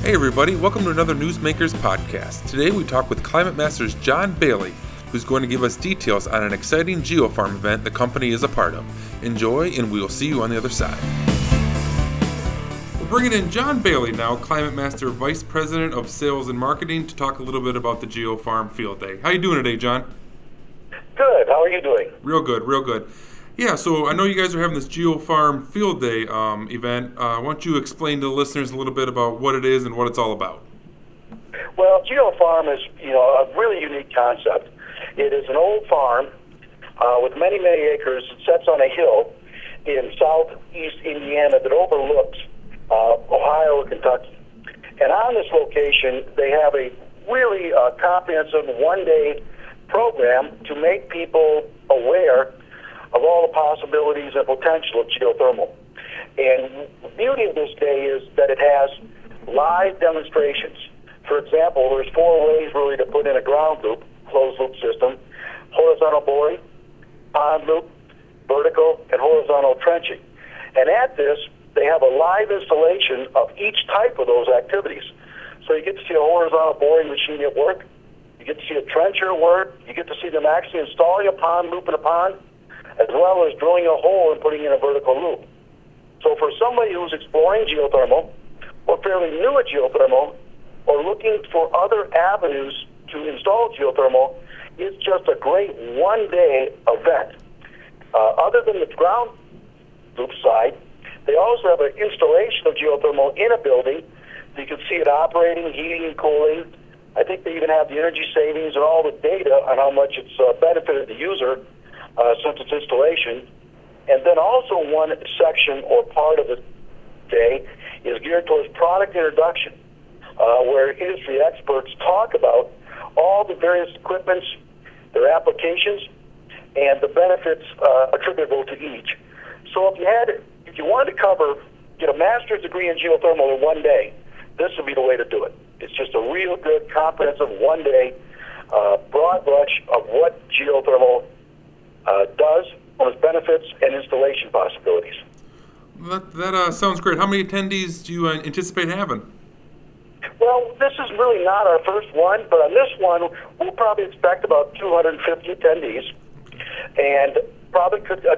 Hey everybody, welcome to another Newsmakers podcast. Today we talk with Climate Masters John Bailey, who's going to give us details on an exciting geofarm event the company is a part of. Enjoy, and we'll see you on the other side. We're bringing in John Bailey now, Climate Master Vice President of Sales and Marketing, to talk a little bit about the Geofarm Field Day. How you doing today, John? Good. How are you doing? Real good, real good. Yeah, so I know you guys are having this Geofarm Field Day event. Why don't you explain to the listeners a little bit about what it is and what it's all about? Well, geofarm is, a really unique concept. It is an old farm with many, many acres. It sits on a hill in southeast Indiana that overlooks Ohio and Kentucky. And on this location, they have a really comprehensive one-day program to make people aware of all the possibilities and potential of geothermal. And the beauty of this day is that it has live demonstrations. For example, there's 4 ways really to put in a ground loop, closed loop system: horizontal boring, pond loop, vertical, and horizontal trenching. And at this, they have a live installation of each type of those activities. So you get to see a horizontal boring machine at work, you get to see a trencher at work, you get to see them actually installing a pond loop in a pond, as well as drilling a hole and putting in a vertical loop. So for somebody who's exploring geothermal, or fairly new at geothermal, or looking for other avenues to install geothermal, it's just a great one-day event. Other than the ground loop side, they also have an installation of geothermal in a building. You can see it operating, heating and cooling. I think they even have the energy savings and all the data on how much it's benefited the user since its installation. And then also one section or part of the day is geared towards product introduction, where industry experts talk about all the various equipments, their applications, and the benefits attributable to each. So if you wanted to get a master's degree in geothermal in one day, this would be the way to do it. It's just a real good, comprehensive one-day broad brush of what geothermal does, on its benefits and installation possibilities. That sounds great. How many attendees do you anticipate having? Well, this is really not our first one, but on this one, we'll probably expect about 250 attendees, and probably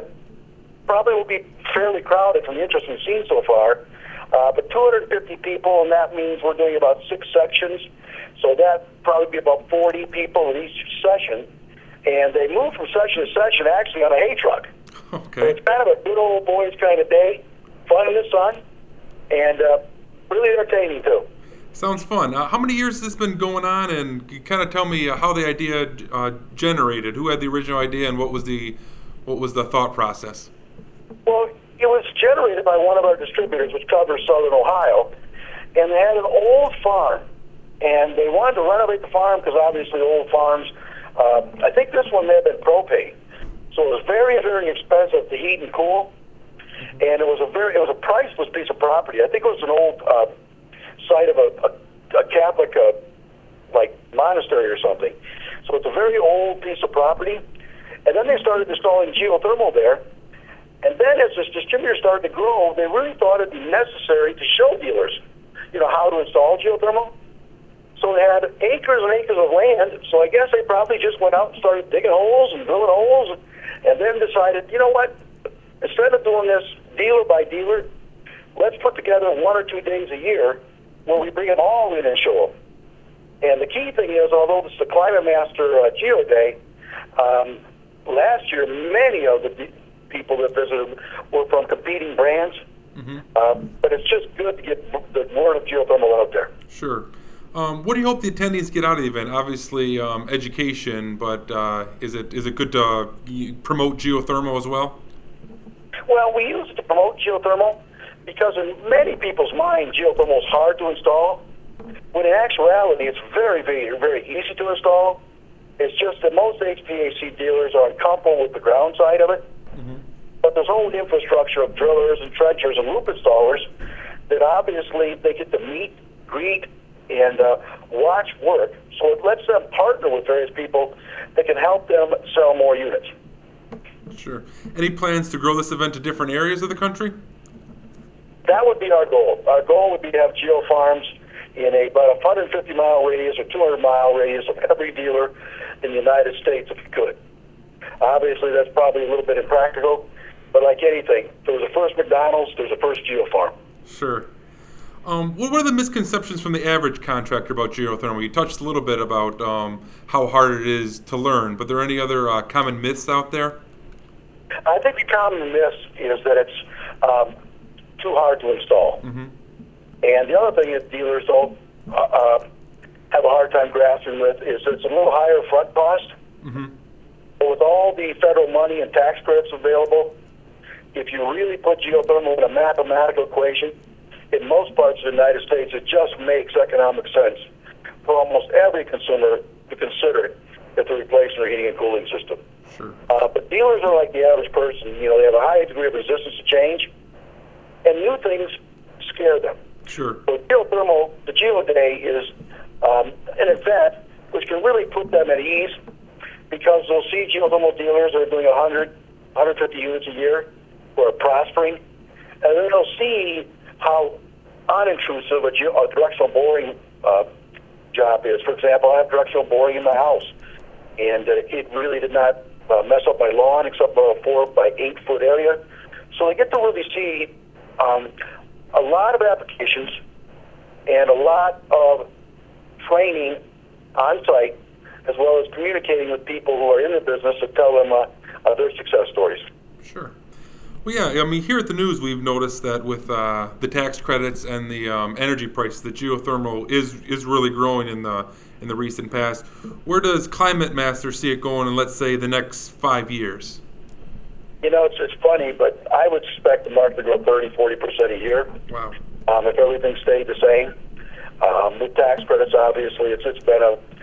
will be fairly crowded from the interest we've seen so far. But 250 people, and that means we're doing about 6 sections, so that probably be about 40 people in each session. And they move from session to session actually on a hay truck. Okay. So it's kind of a good old boys kind of day, fun in the sun, and really entertaining too. Sounds fun. How many years has this been going on, and you kind of tell me how the idea generated? Who had the original idea, and what was the thought process? Well, it was generated by one of our distributors, which covers southern Ohio, and they had an old farm, and they wanted to renovate the farm because obviously old farms. I think this one may have been propane, so it was very, very expensive to heat and cool, and it was a priceless piece of property. I think it was an old site of a Catholic like monastery or something. So it's a very old piece of property, and then they started installing geothermal there. And then as this distributor started to grow, they really thought it'd be necessary to show dealers, how to install geothermal. So they had acres and acres of land, so I guess they probably just went out and started digging holes and drilling holes, and then decided, you know what, instead of doing this dealer by dealer, let's put together 1 or 2 days a year where we bring them all in and show them. And the key thing is, although this is the Climate Master Geo Day, last year many of the people that visited were from competing brands, but it's just good to get the word of geothermal out there. Sure. What do you hope the attendees get out of the event? Obviously, education, but is it good to promote geothermal as well? Well, we use it to promote geothermal because in many people's minds, geothermal is hard to install, when in actuality, it's very, very, very easy to install. It's just that most HVAC dealers are uncomfortable with the ground side of it. But there's whole infrastructure of drillers and trenchers and loop installers that obviously they get to meet, greet, and watch work. So it lets them partner with various people that can help them sell more units. Sure. Any plans to grow this event to different areas of the country? That would be our goal. Our goal would be to have geofarms in about a 150-mile radius or 200-mile radius of every dealer in the United States if you could. Obviously, that's probably a little bit impractical, but like anything, if there was a first McDonald's, there's a first GeoFarm. Sure. What are the misconceptions from the average contractor about geothermal? You touched a little bit about how hard it is to learn, but are there any other common myths out there? I think the common myth is that it's too hard to install. Mm-hmm. And the other thing that dealers don't have a hard time grasping with is it's a little higher front cost. Mm-hmm. But with all the federal money and tax credits available, if you really put geothermal in a mathematical equation, in most parts of the United States, it just makes economic sense for almost every consumer to consider it if they're replacing their heating and cooling system. Sure. But dealers are like the average person. You know, they have a high degree of resistance to change, and new things scare them. Sure. So geothermal, the GeoDay is an event which can really put them at ease because they'll see geothermal dealers that are doing 100, 150 units a year who are prospering, and then they'll see how unintrusive a directional boring job is. For example, I have directional boring in my house, and it really did not mess up my lawn except for a 4 by 8 foot area. So I get to really see a lot of applications and a lot of training on site, as well as communicating with people who are in the business to tell them their success stories. Sure. Well, yeah, I mean, here at the News, we've noticed that with the tax credits and the energy prices, the geothermal is really growing in the recent past. Where does Climate Master see it going in, let's say, the next 5 years? You know, it's funny, but I would expect the market to grow 30-40% a year. Wow. If everything stayed the same. With tax credits, obviously, it's been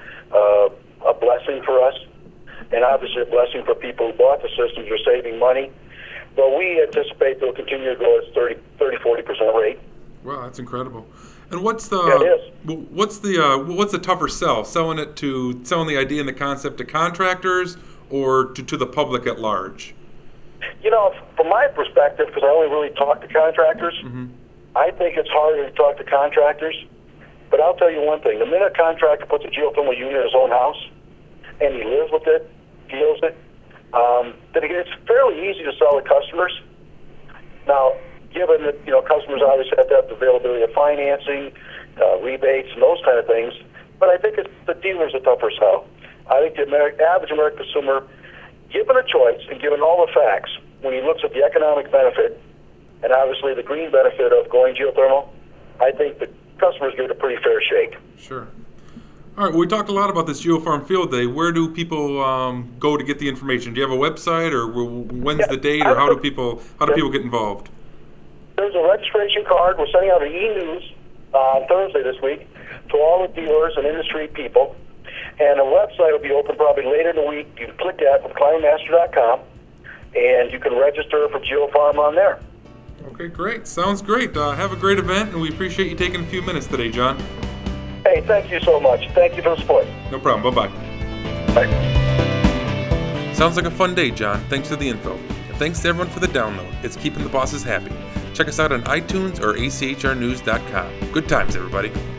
a blessing for us, and obviously a blessing for people who bought the systems are saving money. But we anticipate they'll continue to grow at 30-40% rate. Wow, that's incredible. And what's the Yeah, it is. what's the tougher sell? Selling the idea and the concept to contractors or to the public at large? You know, from my perspective, because I only really talk to contractors, Mm-hmm. I think it's harder to talk to contractors. But I'll tell you one thing: the minute a contractor puts a geothermal unit in his own house and he lives with it, feels it, then it's fairly easy to sell to customers. Now, given that customers obviously have to have the availability of financing, rebates, and those kind of things, but I think the dealer's a tougher sell. I think the average American consumer, given a choice and given all the facts, when he looks at the economic benefit and obviously the green benefit of going geothermal, I think the customers give it a pretty fair shake. Sure. All right, well, we talked a lot about this GeoFarm Field Day. Where do people go to get the information? Do you have a website, or when's the date, or how do people get involved? There's a registration card. We're sending out an e-news on Thursday this week to all the dealers and industry people, and a website will be open probably later in the week. You can click that from climatemaster.com, and you can register for GeoFarm on there. Okay, great. Sounds great. Have a great event, and we appreciate you taking a few minutes today, John. Hey, thank you so much. Thank you for the support. No problem. Bye-bye. Bye. Sounds like a fun day, John. Thanks for the info. And thanks to everyone for the download. It's keeping the bosses happy. Check us out on iTunes or achrnews.com. Good times, everybody.